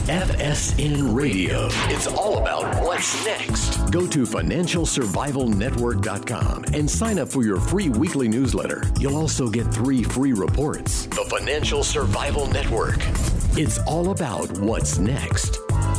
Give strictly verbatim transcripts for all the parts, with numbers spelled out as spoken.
F S N Radio. It's all about what's next. Go to financial survival network dot com and sign up for your free weekly newsletter. You'll also get three free reports. The Financial Survival Network. It's all about what's next.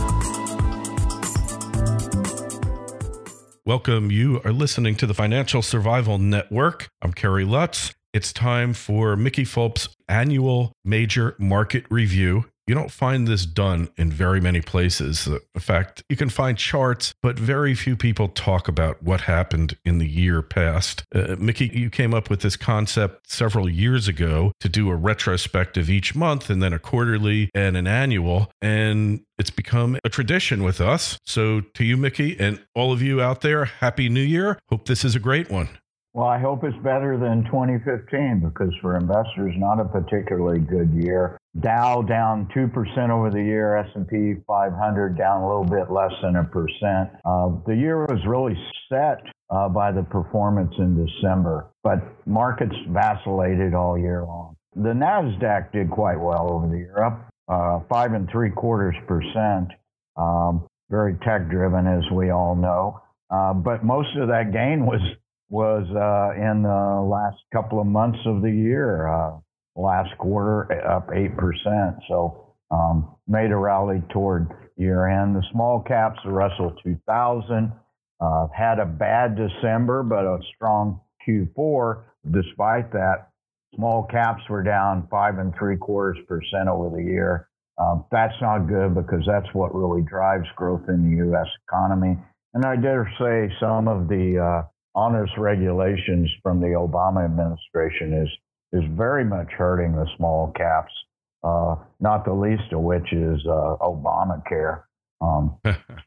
Welcome. You are listening to the Financial Survival Network. I'm Kerry Lutz. It's time for Mickey Fulp's annual major market review. You don't find this done in very many places. In fact, you can find charts, but very few people talk about what happened in the year past. Uh, Mickey, you came up with this concept several years ago to do a retrospective each month and then a quarterly and an annual, and it's become a tradition with us. So to you, Mickey, and all of you out there, Happy New Year. Hope this is a great one. Well, I hope it's better than twenty fifteen because for investors, not a particularly good year. Dow down two percent over the year, S and P five hundred down a little bit less than a percent. Uh, the year was really set uh, by the performance in December, but markets vacillated all year long. The NASDAQ did quite well over the year, up uh, five and three quarters percent. Um, very tech driven, as we all know. Uh, but most of that gain was was uh, in the last couple of months of the year. Uh, last quarter, up eight percent. So um, made a rally toward year end. The small caps, the Russell two thousand, uh, had a bad December, but a strong Q four. Despite that, small caps were down five and three quarters percent over the year. Um, that's not good because that's what really drives growth in the U S economy. And I dare say some of the uh, onerous regulations from the Obama administration is is very much hurting the small caps, uh, not the least of which is uh, Obamacare. Um,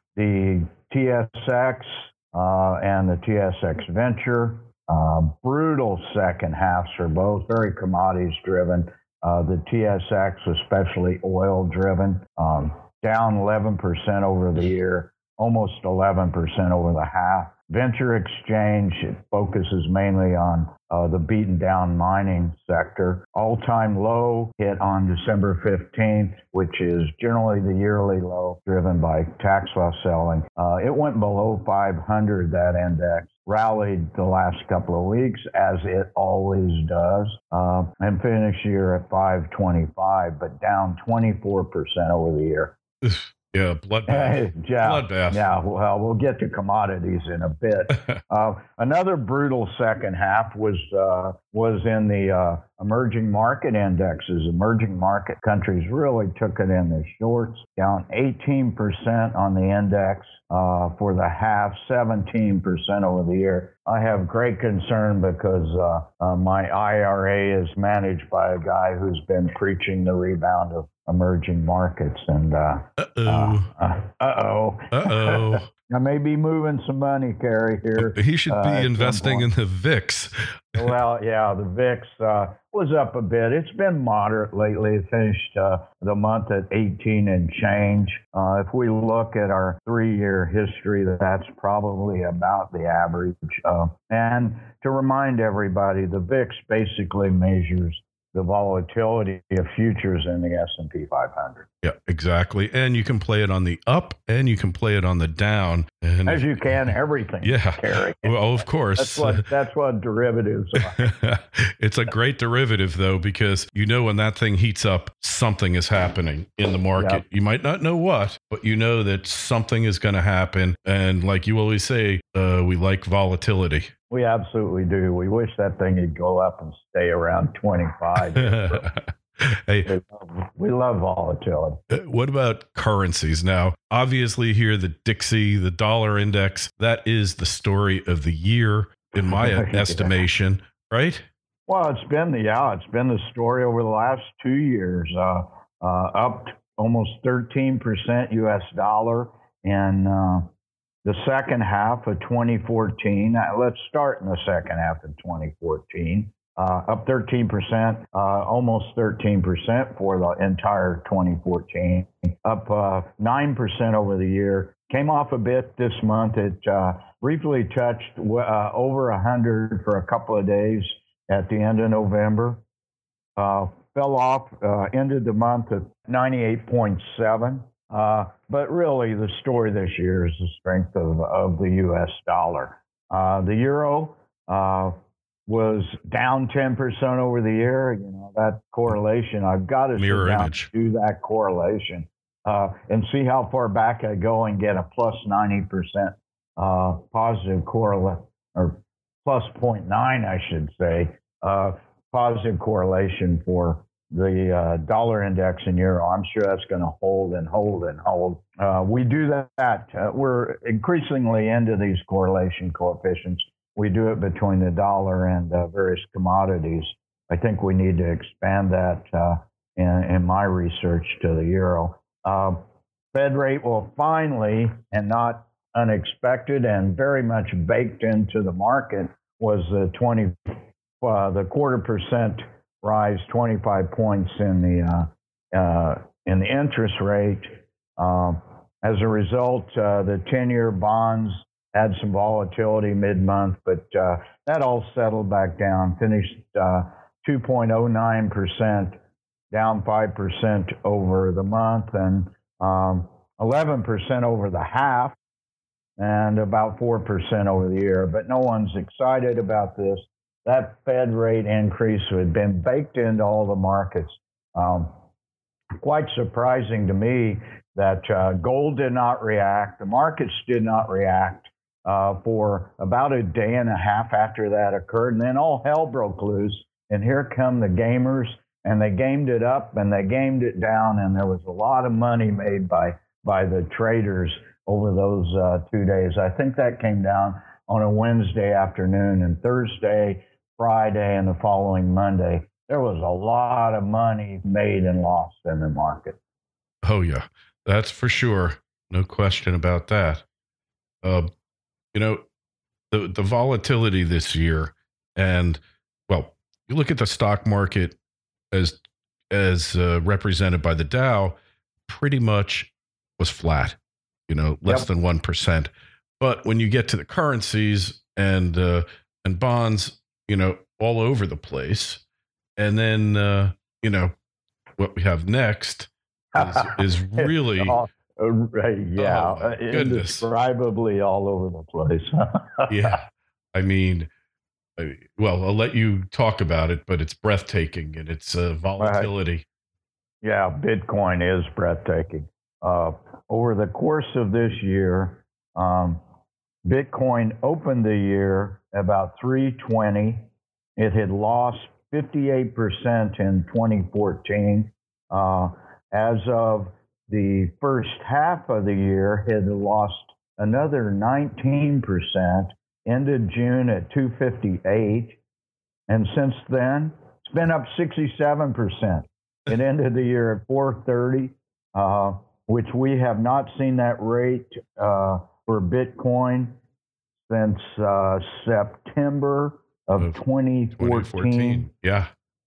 the T S X uh, and the T S X Venture, uh, brutal second halves for both, very commodities driven. Uh, the T S X, especially oil driven, um, down eleven percent over the year, almost eleven percent over the half. Venture Exchange, it focuses mainly on uh, the beaten down mining sector. All-time low hit on December fifteenth, which is generally the yearly low driven by tax loss selling. Uh, it went below five hundred, that index, rallied the last couple of weeks, as it always does, uh, and finished the year at five twenty-five, but down twenty-four percent over the year. Yeah, bloodbath. yeah, bloodbath. Yeah, well, we'll get to commodities in a bit. uh, another brutal second half was uh, was in the uh, emerging market indexes. Emerging market countries really took it in the shorts, down eighteen percent on the index uh, for the half, seventeen percent over the year. I have great concern because uh, uh, my I R A is managed by a guy who's been preaching the rebound of emerging markets, and uh, uh-oh, uh, uh-oh, uh-oh. I may be moving some money, Kerry, here. He should be uh, investing in the V I X. Well, yeah, the V I X uh, was up a bit. It's been moderate lately. It finished uh, the month at eighteen and change. Uh, if we look at our three-year history, that's probably about the average. Uh, and to remind everybody, the V I X basically measures the volatility of futures in the S and P five hundred. Yeah, exactly. And you can play it on the up and you can play it on the down. And as you can everything. Yeah. Kerry. Well, of course. That's what that's what derivatives are. It's a great derivative, though, because you know when that thing heats up, something is happening in the market. Yep. You might not know what, but you know that something is going to happen. And like you always say, uh, we like volatility. We absolutely do. We wish that thing would go up and stay around twenty-five. Hey, we love, we love volatility. What about currencies? Now, obviously here, the Dixie, the dollar index, that is the story of the year, in my yeah. estimation, right? Well, it's been the, yeah, it's been the story over the last two years, uh, uh, up almost thirteen percent U S dollar in uh, the second half of twenty fourteen. Now, let's start in the second half of twenty fourteen. Uh, up thirteen percent, uh, almost thirteen percent for the entire twenty fourteen. Up uh, nine percent over the year. Came off a bit this month. It uh, briefly touched uh, over one hundred for a couple of days at the end of November. Uh, fell off, uh, ended the month at ninety-eight point seven. Uh, but really, the story this year is the strength of, of the U S dollar. Uh, the euro uh, was down ten percent over the year. You know, that correlation, I've got to Mirror sit down image. and do that correlation uh, and see how far back I go and get a plus ninety percent uh, positive correlation, or plus zero point nine, I should say, uh, positive correlation for the uh, dollar index in euro. I'm sure that's going to hold and hold and hold. Uh, we do that. Uh, we're increasingly into these correlation coefficients. We do it between the dollar and uh, various commodities. I think we need to expand that uh, in, in my research to the euro. Uh, Fed rate will finally, and not unexpected and very much baked into the market, was the twenty, uh, the quarter percent rise, twenty-five points in the uh, uh, in the interest rate. Um, as a result, uh, the ten-year bonds had some volatility mid-month, but uh, that all settled back down. Finished uh, two point oh nine percent, down five percent over the month, and um, eleven percent over the half, and about four percent over the year. But no one's excited about this. That Fed rate increase had been baked into all the markets. Um, quite surprising to me that uh, gold did not react. The markets did not react uh, for about a day and a half after that occurred. And then all hell broke loose. And here come the gamers. And they gamed it up and they gamed it down. And there was a lot of money made by, by the traders over those uh, two days. I think that came down on a Wednesday afternoon, and Thursday, Friday, and the following Monday, there was a lot of money made and lost in the market. Oh, yeah, that's for sure. No question about that. Uh, you know, the, the volatility this year, and, well, you look at the stock market as, as uh, represented by the Dow, pretty much was flat, you know, less yep. than one percent. But when you get to the currencies and uh, and bonds, you know, all over the place. And then, uh, you know, what we have next is, is really... uh, right, yeah, oh, indescribably all over the place. Yeah. I mean, I, well, I'll let you talk about it, but it's breathtaking and it's uh, volatility. Right. Yeah, Bitcoin is breathtaking. Uh, over the course of this year, um, Bitcoin opened the year about three twenty. It had lost fifty-eight percent in twenty fourteen. Uh, as of the first half of the year, it had lost another nineteen percent, ended June at two fifty-eight. And since then, it's been up sixty-seven percent. It ended the year at four thirty, uh, which we have not seen that rate uh, for Bitcoin since uh, September of twenty fourteen. Yeah.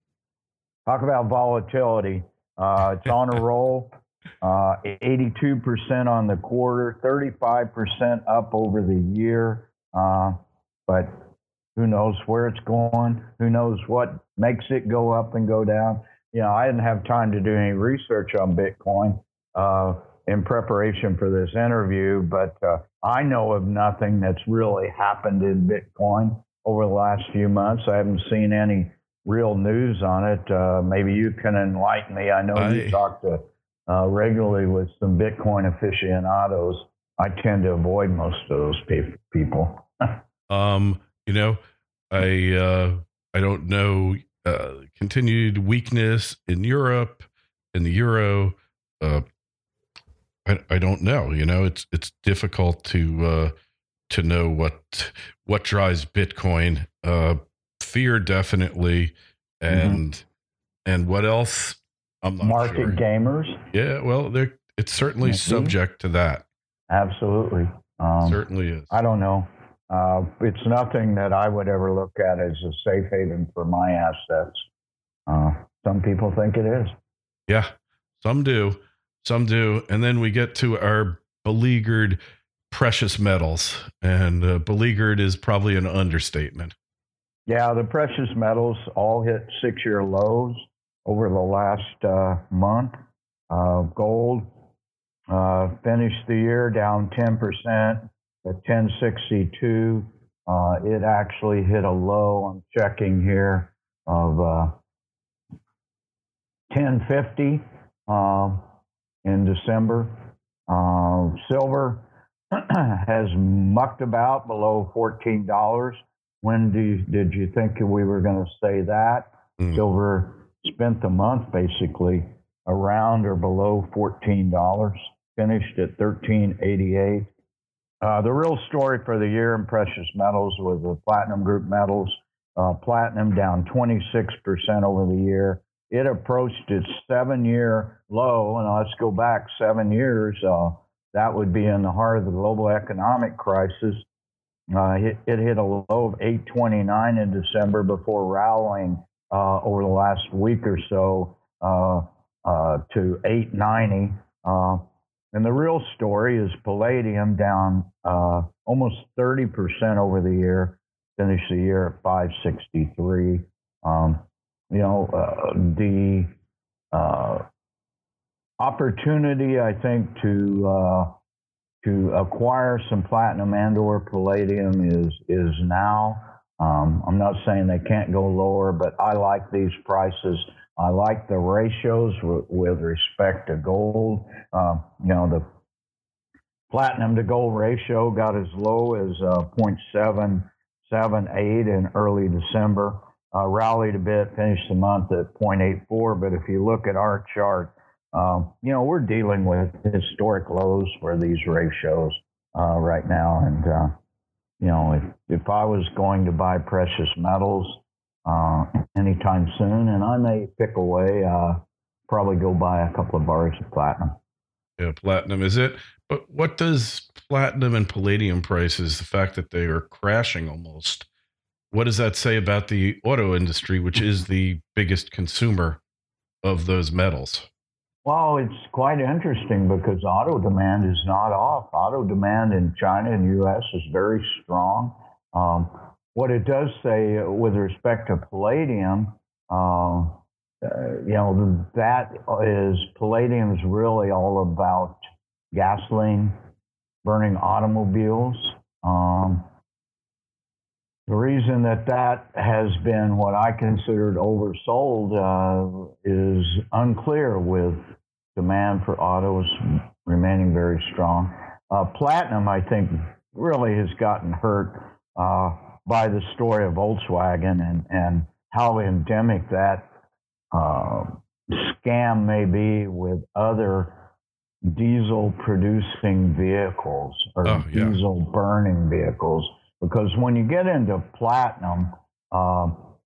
Talk about volatility. Uh, it's on a roll. Uh, eighty-two percent on the quarter, thirty-five percent up over the year. Uh, but who knows where it's going? Who knows what makes it go up and go down? You know, I didn't have time to do any research on Bitcoin uh, in preparation for this interview, but uh, I know of nothing that's really happened in Bitcoin over the last few months. I haven't seen any real news on it. Uh, maybe you can enlighten me. I know I, you talk to uh, regularly with some Bitcoin aficionados. I tend to avoid most of those pe- people. um, you know, I uh, I don't know. Uh, continued weakness in Europe, in the euro. Uh, I, I don't know. You know, it's it's difficult to uh, to know what what drives Bitcoin. Uh, fear, definitely, and mm-hmm. and what else? I'm not Market sure. gamers. Yeah, well, they're it's certainly mm-hmm. subject to that. Absolutely, um, certainly is. I don't know. Uh, it's nothing that I would ever look at as a safe haven for my assets. Uh, some people think it is. Yeah, some do. Some do. And then we get to our beleaguered precious metals. And uh, beleaguered is probably an understatement. Yeah, the precious metals all hit six-year lows over the last uh, month. Uh, gold, uh, uh, finished the year down ten percent at ten sixty-two. Uh, it actually hit a low, I'm checking here, of uh, ten fifty uh, in December. Uh, silver has mucked about below fourteen dollars. When do you, did you think we were going to say that? Mm. Silver spent the month basically around or below fourteen dollars, finished at thirteen eighty-eight. Uh, the real story for the year in precious metals was the platinum group metals. Uh, platinum down twenty-six percent over the year. It approached its seven-year low, and let's go back seven years. Uh, that would be in the heart of the global economic crisis. Uh, it, it hit a low of eight twenty-nine in December before rallying uh, over the last week or so uh, uh, to eight ninety. Uh, and the real story is palladium down uh, almost thirty percent over the year, finished the year at five sixty-three. Um, you know, uh, the uh, opportunity, I think, to uh, to acquire some platinum and or palladium is is now. Um, I'm not saying they can't go lower, but I like these prices. I like the ratios w- with respect to gold. Uh, you know, the platinum to gold ratio got as low as uh, zero point seven seven eight in early December. Uh, rallied a bit, finished the month at zero point eight four. But if you look at our chart, um, you know, we're dealing with historic lows for these ratios uh, right now. And, uh, you know, if, if I was going to buy precious metals uh, anytime soon, and I may pick away, uh, probably go buy a couple of bars of platinum. Yeah, platinum is it. But what does platinum and palladium prices, the fact that they are crashing almost, what does that say about the auto industry, which is the biggest consumer of those metals? Well, it's quite interesting because auto demand is not off. Auto demand in China and U S is very strong. Um, what it does say with respect to palladium, uh, uh, you know, that is, palladium is really all about gasoline, burning automobiles. Um, The reason that that has been what I considered oversold uh, is unclear, with demand for autos remaining very strong. Uh, platinum, I think, really has gotten hurt uh, by the story of Volkswagen and, and how endemic that uh, scam may be with other diesel-producing vehicles or oh, yeah. diesel-burning vehicles. Because when you get into platinum, uh,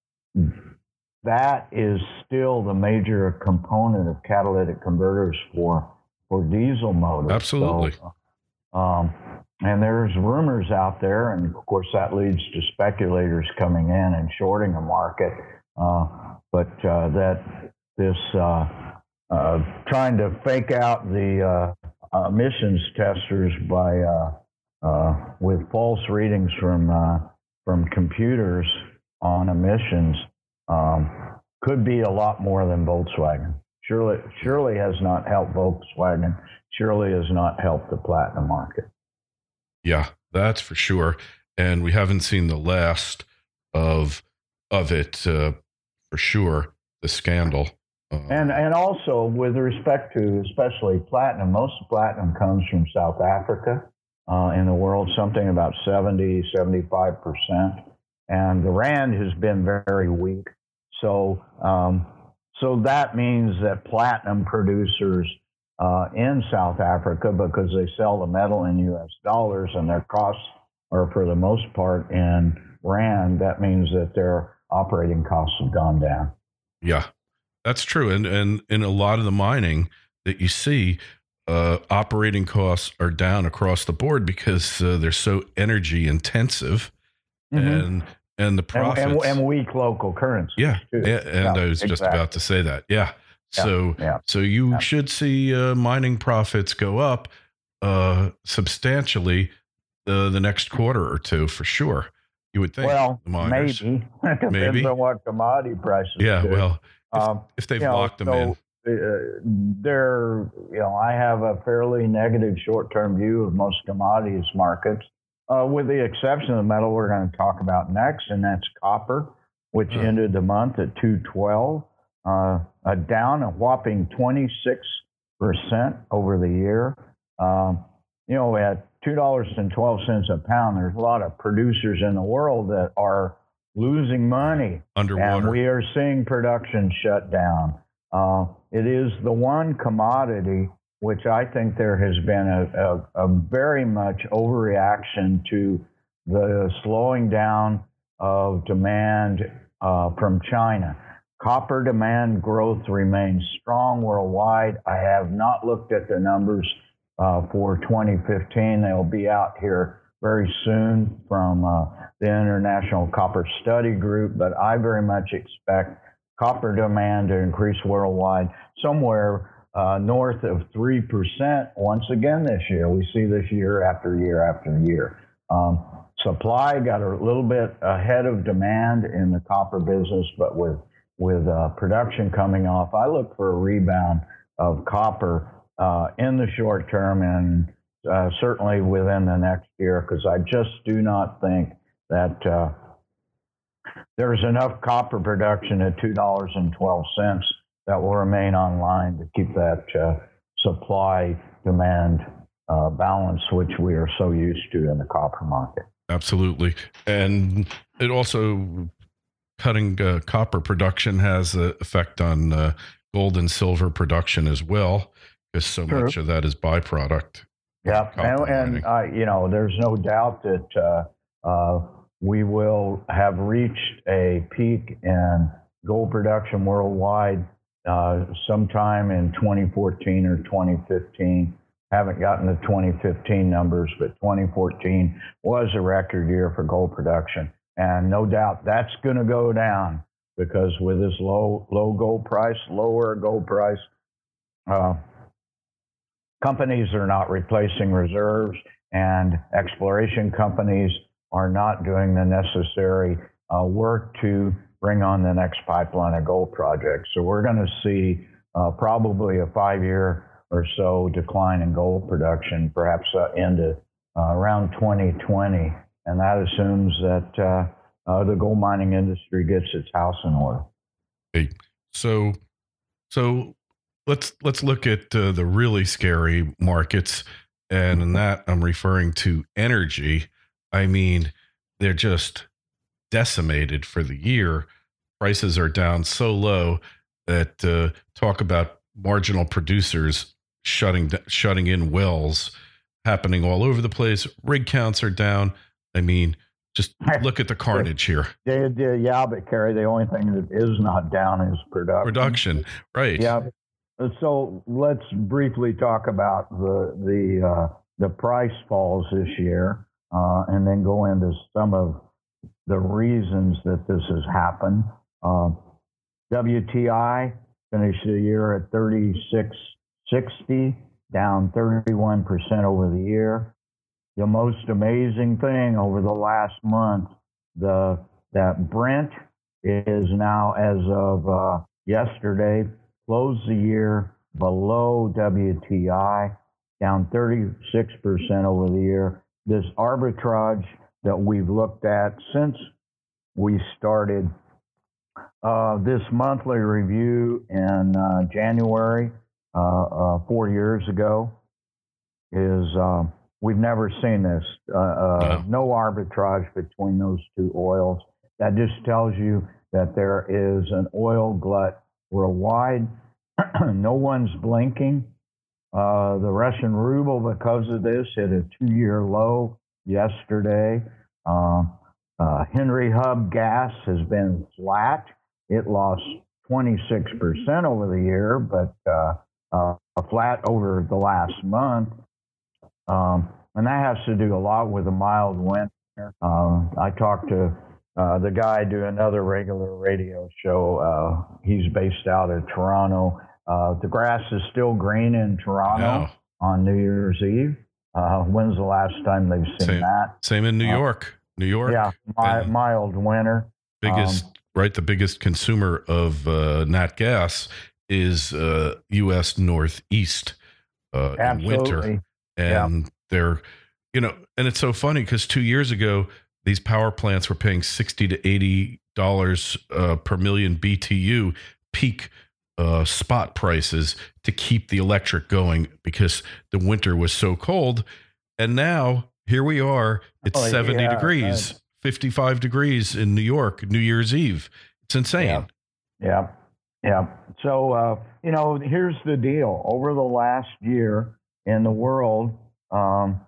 that is still the major component of catalytic converters for for diesel motors. Absolutely. So, um, and there's rumors out there, and of course that leads to speculators coming in and shorting the market. Uh, but uh, that this uh, uh, trying to fake out the uh, emissions testers by uh, Uh, with false readings from uh, from computers on emissions um, could be a lot more than Volkswagen. Surely, surely has not helped Volkswagen. Surely has not helped the platinum market. Yeah, that's for sure. And we haven't seen the last of of it uh, for sure. The scandal. Uh, and and also with respect to especially platinum, most of platinum comes from South Africa. Uh, in the world, something about seventy, seventy-five percent. And the rand has been very weak. So um, so that means that platinum producers uh, in South Africa, because they sell the metal in U S dollars and their costs are for the most part in rand, that means that their operating costs have gone down. Yeah, that's true. And, and in a lot of the mining that you see, Uh, operating costs are down across the board because uh, they're so energy intensive, mm-hmm. and and the profits and, and, and weak local currency. Yeah, too. and, and yeah, I was just exactly. about to say that. Yeah, yeah so yeah. so you yeah. should see uh, mining profits go up uh, substantially uh, the next quarter or two for sure. You would think. Well, the miners. maybe depends maybe on what commodity prices. Yeah, do. well, if, um, if they've you know, locked them so, in. uh, there, you know, I have a fairly negative short-term view of most commodities markets, uh, with the exception of the metal we're going to talk about next, and that's copper, which mm. ended the month at two twelve, uh, uh, down a whopping twenty-six percent over the year. Um, you know, at two dollars and twelve cents a pound, there's a lot of producers in the world that are losing money. Underwater. And we are seeing production shut down. Uh, it is the one commodity which I think there has been a, a, a very much overreaction to the slowing down of demand uh, from China. Copper demand growth remains strong worldwide. I have not looked at the numbers uh, for twenty fifteen. They'll be out here very soon from uh, the International Copper Study Group, but I very much expect copper demand to increase worldwide somewhere uh, north of three percent once again this year. We see this year after year after year. Um, supply got a little bit ahead of demand in the copper business, but with with uh, production coming off, I look for a rebound of copper uh, in the short term and uh, certainly within the next year, because I just do not think that uh, there's enough copper production at two dollars and twelve cents that will remain online to keep that uh, supply-demand uh, balance, which we are so used to in the copper market. Absolutely. And it also, cutting uh, copper production has an effect on uh, gold and silver production as well, because so True. much of that is byproduct. Yeah, and, and uh, you know, there's no doubt that uh, uh, we will have reached a peak in gold production worldwide uh, sometime in twenty fourteen or twenty fifteen. Haven't gotten the twenty fifteen numbers, but twenty fourteen was a record year for gold production. And no doubt that's going to go down, because with this low low gold price, lower gold price, uh, companies are not replacing reserves, and exploration companies are not doing the necessary uh, work to bring on the next pipeline of gold projects. So we're going to see uh, probably a five-year or so decline in gold production, perhaps uh, into uh, around twenty twenty. And that assumes that uh, uh, the gold mining industry gets its house in order. Okay. So, so let's let's look at uh, the really scary markets, and in that I'm referring to energy. I mean, they're just decimated for the year. Prices are down so low that uh, talk about marginal producers shutting shutting in wells happening all over the place. Rig counts are down. I mean, just look at the carnage here. Yeah, yeah, but Kerry, the only thing that is not down is production. Production, right? Yeah. So let's briefly talk about the the uh, the price falls this year, uh, and then go into some of the reasons that this has happened. Uh, W T I finished the year at thirty-six sixty, down thirty-one percent over the year. The most amazing thing over the last month, the that Brent is now, as of uh, yesterday, closed the year below W T I, down thirty-six percent over the year. This arbitrage that we've looked at since we started uh, this monthly review in uh, January, uh, uh, four years ago, is uh, we've never seen this. Uh, uh, no. no arbitrage between those two oils. That just tells you that there is an oil glut worldwide. No one's blinking. Uh, the Russian ruble, because of this, hit a two-year low yesterday. Uh, uh, Henry Hub gas has been flat. It lost twenty-six percent over the year, but uh, uh, flat over the last month. Um, and that has to do a lot with a mild winter. Uh, I talked to uh, the guy doing another regular radio show. Uh, he's based out of Toronto. Uh, the grass is still green in Toronto no. on New Year's Eve. Uh, when's the last time they've seen same, that? Same in New uh, York. New York. Yeah, mi- mild winter. Biggest, um, right? The biggest consumer of uh, nat gas is uh, U S Northeast uh, in winter. And yeah. they're, you know, and it's so funny because two years ago, these power plants were paying sixty to eighty dollars uh, per million B T U peak uh, spot prices to keep the electric going because the winter was so cold. And now here we are, it's oh, seventy yeah, degrees, right. fifty-five degrees in New York, New Year's Eve. It's insane. Yeah. Yeah. yeah. So, uh, you know, here's the deal. Over the last year in the world, um,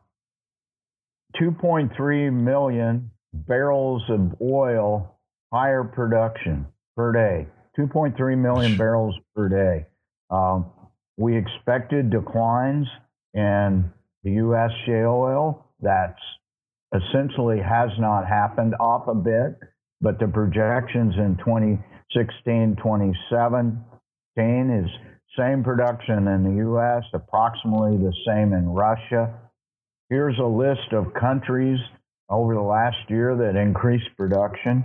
two point three million barrels of oil higher production per day. two point three million barrels per day. Um, we expected declines in the U S shale oil. That's essentially has not happened, off a bit, but the projections in twenty sixteen, twenty seventeen is same production in the U S, approximately the same in Russia. Here's a list of countries over the last year that increased production.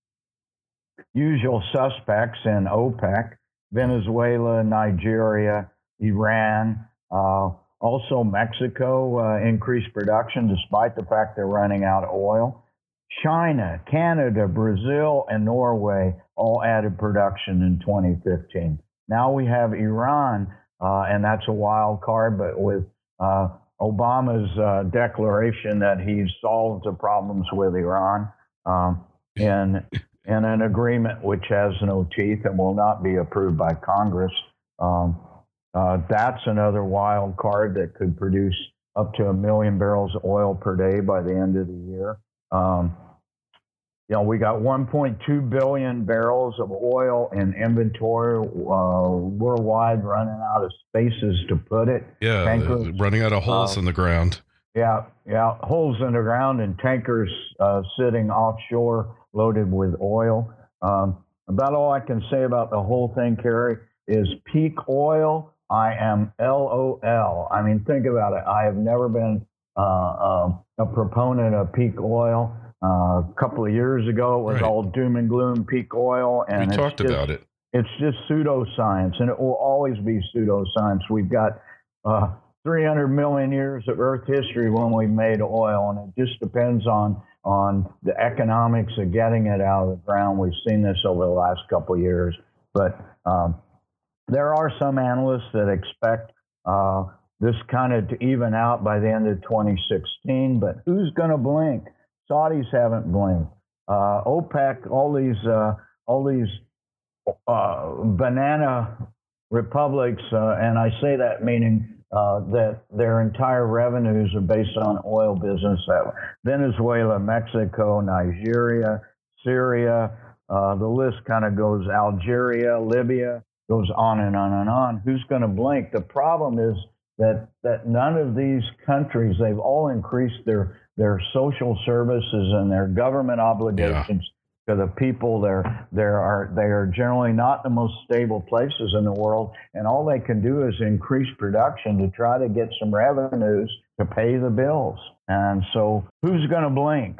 Usual suspects in OPEC: Venezuela, Nigeria, Iran, uh, also Mexico uh, increased production despite the fact they're running out of oil. China, Canada, Brazil, and Norway all added production in twenty fifteen. Now we have Iran, uh, and that's a wild card, but with uh, Obama's uh, declaration that he's solved the problems with Iran um, in, in an agreement which has no teeth and will not be approved by Congress. Um, uh, that's another wild card that could produce up to a million barrels of oil per day by the end of the year. Um, you know, we got one point two billion barrels of oil in inventory uh, worldwide, running out of spaces to put it. Yeah, tankers, running out of holes uh, in the ground. Yeah, yeah, holes in the ground and tankers uh, sitting offshore loaded with oil. Um, about all I can say about the whole thing, Kerry, is peak oil. I am L O L. I mean, think about it. I have never been uh, uh, a proponent of peak oil. Uh, a couple of years ago, it was right. all doom and gloom, peak oil. And we talked just, about it. It's just pseudoscience, and it will always be pseudoscience. We've got uh, three hundred million years of Earth history when we made oil, and it just depends on on the economics of getting it out of the ground. We've seen this over the last couple of years, but um, there are some analysts that expect uh, this kind of to even out by the end of twenty sixteen, but who's going to blink? Saudis haven't blinked. Uh, OPEC, all these, uh, all these uh, banana republics, uh, and I say that meaning uh, that their entire revenues are based on oil business. That Venezuela, Mexico, Nigeria, Syria, uh, the list kind of goes. Algeria, Libya, goes on and on and on. Who's going to blink? The problem is that that none of these countries, they've all increased their their social services and their government obligations yeah. to the people. They're, they're are, they are generally not the most stable places in the world, and all they can do is increase production to try to get some revenues to pay the bills. And so who's going to blink?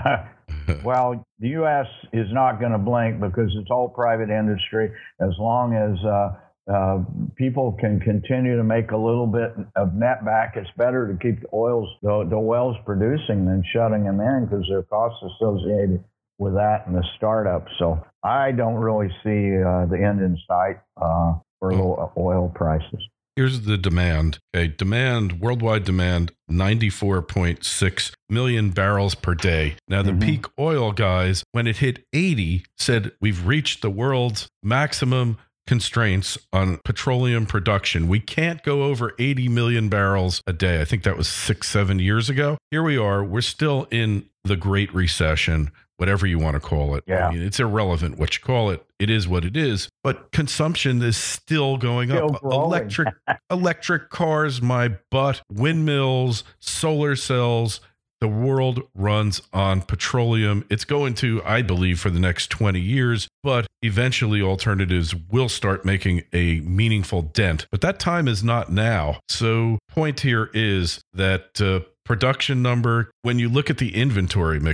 Well, the U S is not going to blink because it's all private industry. As long as uh, Uh, people can continue to make a little bit of net back, it's better to keep the oils, the, the wells producing than shutting them in because there are costs associated with that and the startup. So I don't really see uh, the end in sight uh, for low oil prices. Here's the demand. Okay, demand, worldwide demand, ninety-four point six million barrels per day. Now, the mm-hmm. peak oil guys, when it hit eighty, said we've reached the world's maximum constraints on petroleum production. We can't go over eighty million barrels a day. I think that was six, seven years ago. Here we are. We're still in the Great Recession, whatever you want to call it. Yeah. I mean, it's irrelevant what you call it. It is what it is. But consumption is still going still up. Growing. Electric, electric cars, my butt, windmills, solar cells. The world runs on petroleum. It's going to, I believe, for the next twenty years, but eventually alternatives will start making a meaningful dent. But that time is not now. So point here is that uh, production number, when you look at the inventory, Mickey,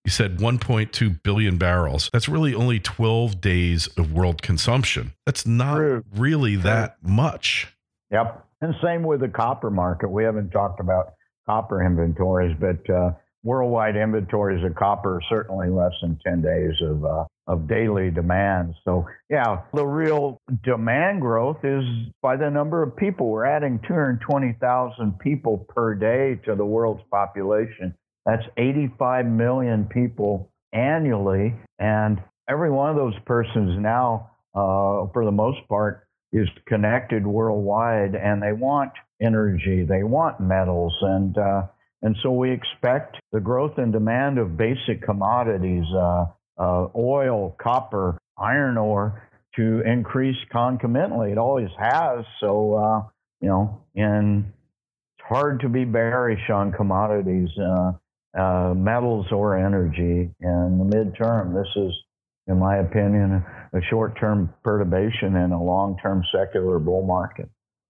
You said one point two billion barrels. That's really only twelve days of world consumption. That's not True. really True. that much. Yep. And same with the copper market. We haven't talked about copper inventories, but uh, worldwide inventories of copper are certainly less than ten days of uh, of daily demand. So, yeah, the real demand growth is by the number of people. We're adding two hundred twenty thousand people per day to the world's population. That's eighty-five million people annually. And every one of those persons now, uh, for the most part, is connected worldwide, and they want energy, they want metals. And uh, and so we expect the growth and demand of basic commodities, uh, uh, oil, copper, iron ore, to increase concomitantly. It always has. So, uh, you know, and it's hard to be bearish on commodities. Uh, Uh, metals or energy in the midterm. This is, in my opinion, a short-term perturbation in a long-term secular bull market.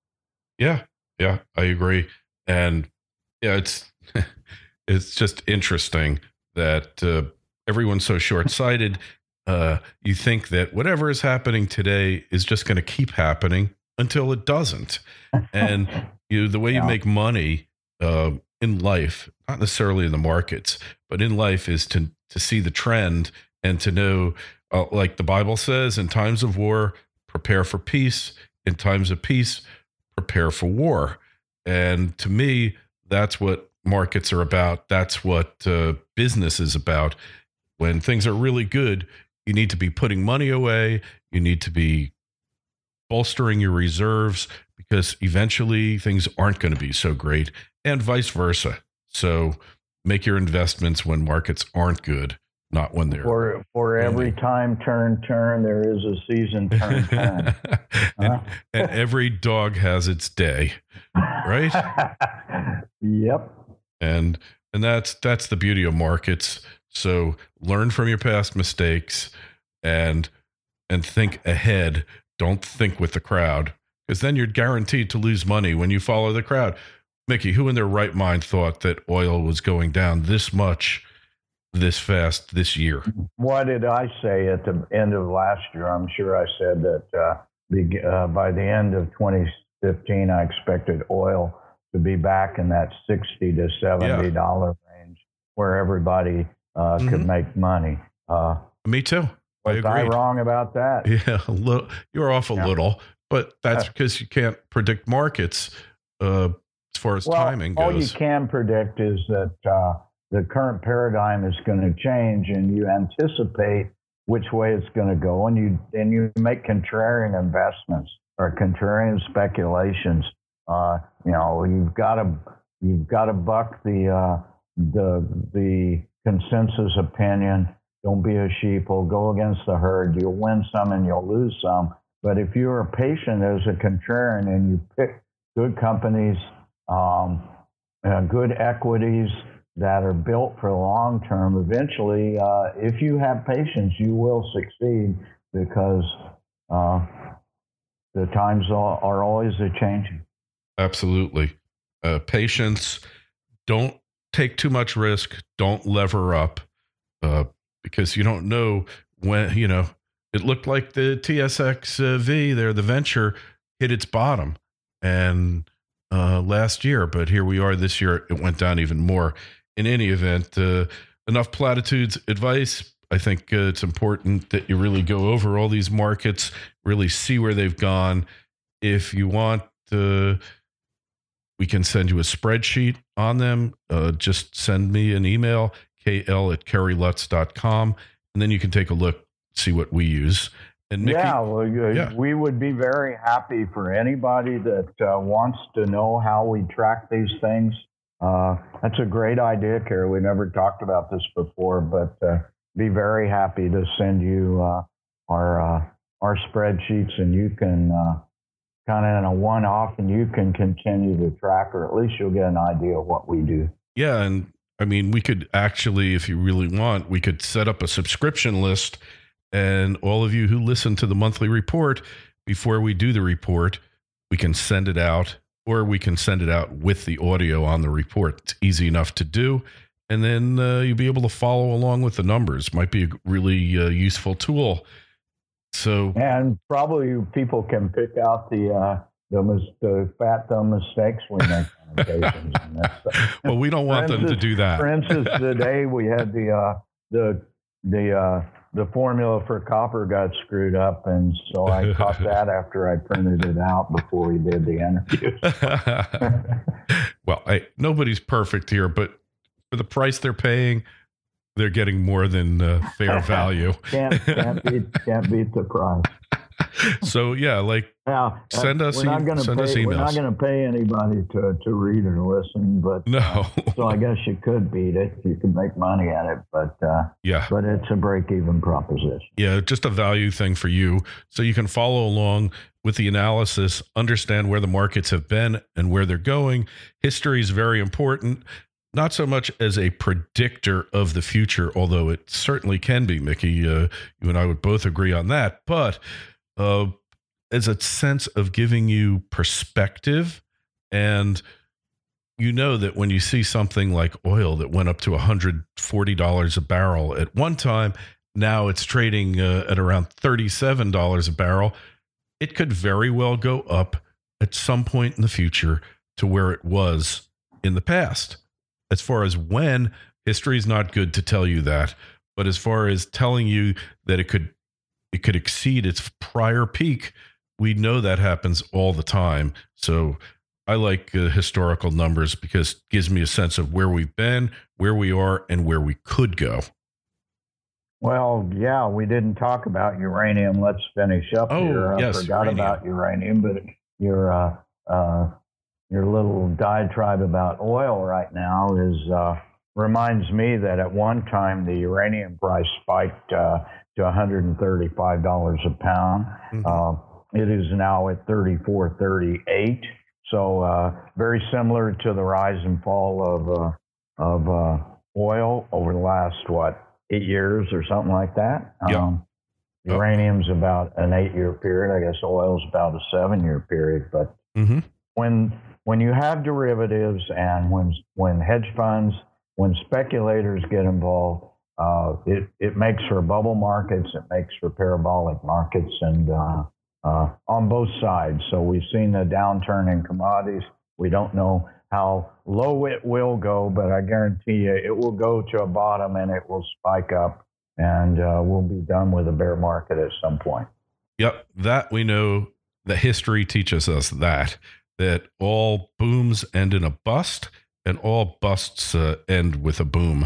Yeah, yeah, I agree. And yeah, it's it's just interesting that uh, everyone's so short-sighted. Uh, you think that whatever is happening today is just going to keep happening until it doesn't. And you, the way yeah. you make money uh, in life, not necessarily in the markets, but in life, is to to see the trend and to know, uh, like the Bible says, in times of war, prepare for peace. In times of peace, prepare for war. And to me, that's what markets are about. That's what uh, business is about. When things are really good, you need to be putting money away. You need to be bolstering your reserves, because eventually things aren't going to be so great, and vice versa. So make your investments when markets aren't good, not when they're. For, for every time turn, turn, there is a season turn, turn. and, huh? and every dog has its day, right? Yep. And and that's that's the beauty of markets. So learn from your past mistakes and and think ahead. Don't think with the crowd, because then you're guaranteed to lose money when you follow the crowd. Mickey, who in their right mind thought that oil was going down this much, this fast, this year? What did I say at the end of last year? I'm sure I said that uh, the, uh, by the end of twenty fifteen, I expected oil to be back in that sixty to seventy dollars yeah. range, where everybody uh, mm-hmm. could make money. Uh, Me too. I was I wrong about that? Yeah, a little, you're off a yeah. little, but that's because you can't predict markets uh, as far as well, timing goes. All you can predict is that uh, the current paradigm is going to change, and you anticipate which way it's going to go, and you and you make contrarian investments or contrarian speculations. Uh, you know, you've got to you've got to buck the uh, the the consensus opinion. Don't be a sheep. We'll go against the herd. You'll win some and you'll lose some. But if you're patient as a contrarian and you pick good companies, um, uh, good equities that are built for the long term, eventually, uh, if you have patience, you will succeed, because uh, the times are, are always a changing. Absolutely. Uh, patience. Don't take too much risk. Don't lever up. Uh, because you don't know when, you know, it looked like the T S X V there, the venture, hit its bottom and uh, last year, but here we are this year, it went down even more. In any event, uh, enough platitudes, advice. I think uh, it's important that you really go over all these markets, really see where they've gone. If you want, uh, we can send you a spreadsheet on them. Uh, just send me an email, K L at Kerry Lutz dot com, and then you can take a look, see what we use. And Mickey, yeah, well, yeah, we would be very happy for anybody that uh, wants to know how we track these things. Uh, that's a great idea, Kerry. We never talked about this before, but uh, be very happy to send you uh, our uh, our spreadsheets, and you can uh, kind of in a one-off, and you can continue to track, or at least you'll get an idea of what we do. Yeah, and I mean, we could actually, if you really want, we could set up a subscription list, and all of you who listen to the monthly report, before we do the report, we can send it out, or we can send it out with the audio on the report. It's easy enough to do. and then uh, you'll be able to follow along with the numbers. Might be a really uh, useful tool. So, and probably people can pick out the uh, the, mis- the fat dumb mistakes we make on occasions. And that's, well, we don't want instance, them to do that. For instance, today we had the uh, the the uh, the formula for copper got screwed up, and so I caught that after I printed it out before we did the interview. Well, I, nobody's perfect here, but for the price they're paying, they're getting more than uh, fair value. can't can't beat can't beat the price. So yeah, like now, send us we're not e- gonna send pay, us emails. We're not going to pay anybody to, to read or listen, but no. uh, so I guess you could beat it. You could make money at it, but uh, yeah, but it's a break-even proposition. Yeah, just a value thing for you, so you can follow along with the analysis, understand where the markets have been and where they're going. History is very important. Not so much as a predictor of the future, although it certainly can be, Mickey. Uh, you and I would both agree on that. But uh, as a sense of giving you perspective, and you know that when you see something like oil that went up to one hundred forty dollars a barrel at one time, now it's trading uh, at around thirty-seven dollars a barrel. It could very well go up at some point in the future to where it was in the past. As far as when, history is not good to tell you that, but as far as telling you that it could it could exceed its prior peak, we know that happens all the time. So I like uh, historical numbers because it gives me a sense of where we've been, where we are, and where we could go. Well, yeah, we didn't talk about uranium. Let's finish up oh, here. I yes, forgot uranium. about uranium, but your uh, uh, your little diatribe about oil right now is uh, reminds me that at one time the uranium price spiked uh, to one hundred thirty-five dollars a pound. Mm-hmm. Uh, it is now at thirty-four, thirty-eight. So uh, very similar to the rise and fall of uh, of uh, oil over the last what eight years or something like that. Yep. Um, uranium's about an eight-year period. I guess oil's about a seven-year period. But mm-hmm. when when you have derivatives and when when hedge funds, when speculators get involved, uh, it it makes for bubble markets. It makes for parabolic markets, and uh, uh, on both sides. So we've seen a downturn in commodities. We don't know how low it will go, but I guarantee you it will go to a bottom and it will spike up, and uh, we'll be done with a bear market at some point. Yep, that we know. The history teaches us that that all booms end in a bust, and all busts uh, end with a boom,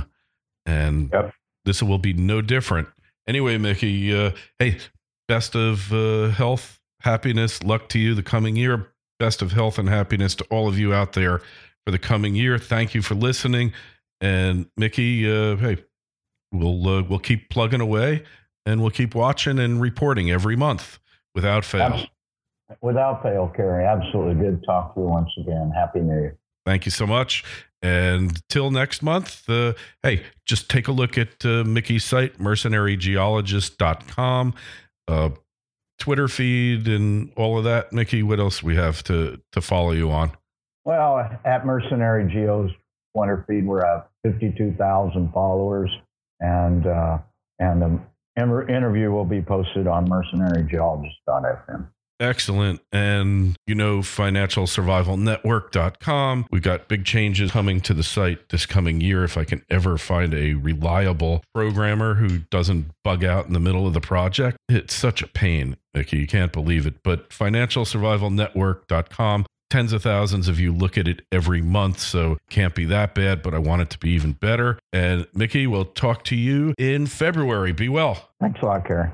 and yep. This will be no different. Anyway, Mickey, uh, hey, best of uh, health, happiness, luck to you the coming year. Best of health and happiness to all of you out there for the coming year. Thank you for listening. And Mickey, uh, hey, we'll uh, we'll keep plugging away, and we'll keep watching and reporting every month without fail. Without fail, Kerry. Absolutely. Good to talk to you once again. Happy New Year. Thank you so much. And till next month, uh, hey, just take a look at uh, Mickey's site, mercenary geologist dot com. Uh, Twitter feed and all of that. Mickey, what else we have to to follow you on? Well, at Mercenary Geo's Twitter feed, we're at fifty-two thousand followers, and uh, and the inter- interview will be posted on mercenary geologist dot f m. Excellent. And you know, financial survival network dot com. We've got big changes coming to the site this coming year. If I can ever find a reliable programmer who doesn't bug out in the middle of the project, it's such a pain, Mickey. You can't believe it. But financial survival network dot com. Tens of thousands of you look at it every month, so it can't be that bad, but I want it to be even better. And Mickey, we'll talk to you in February. Be well. Thanks a lot, Kerry.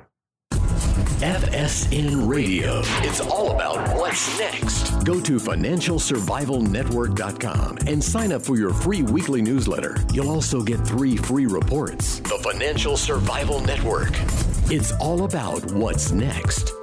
F S N Radio. It's all about what's next. Go to financial survival network dot com and sign up for your free weekly newsletter. You'll also get three free reports. The Financial Survival Network. It's all about what's next.